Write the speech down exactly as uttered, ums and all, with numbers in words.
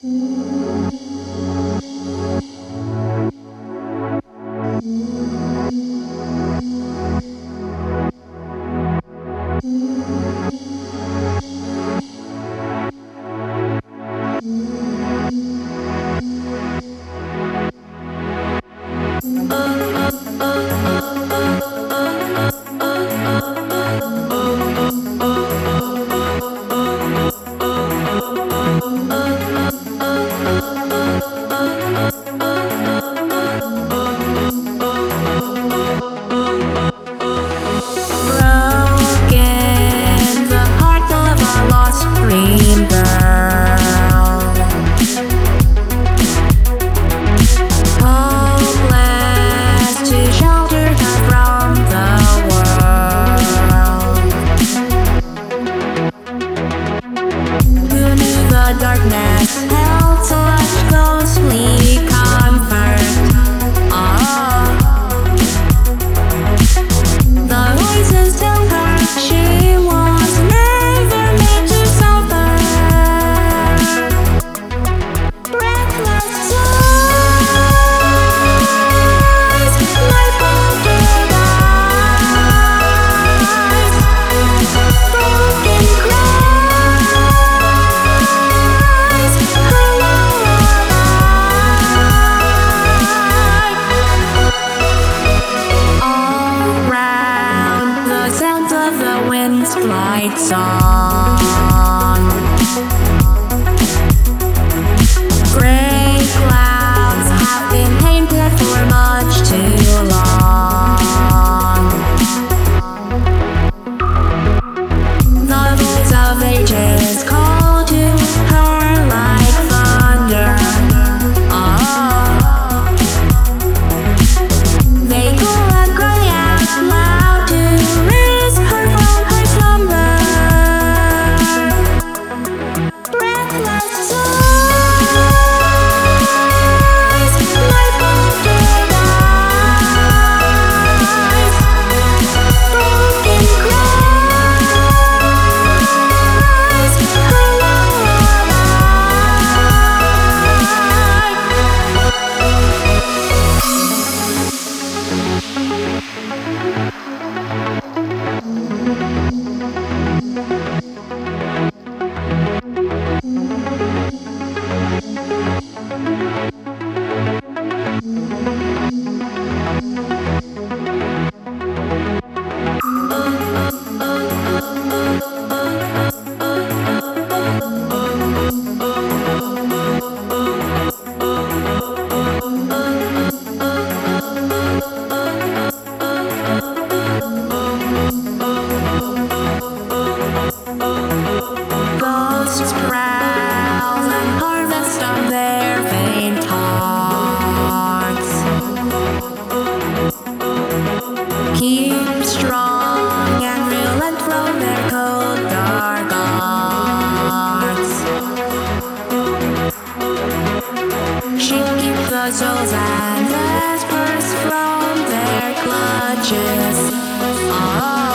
Darkness held such ghostly comfort. Ah, the voices tell her she was never meant to suffer. Breathless sighs, my bolted eyes, broken cries, her lullaby. All round, the sound of the wind's light song. Gray clouds have been painted for much too long. The voice of ages call to her like thunder. Ah, they call a cry out loud to raise her from her slumber. Breathless sighs, my bolted eyes, broken cries, her lullaby. Ghosts prowl and harvest on their faint hearts. Keep strong and relent from their cold dark arts. She keeps the souls and vespers from their clutches. Ah.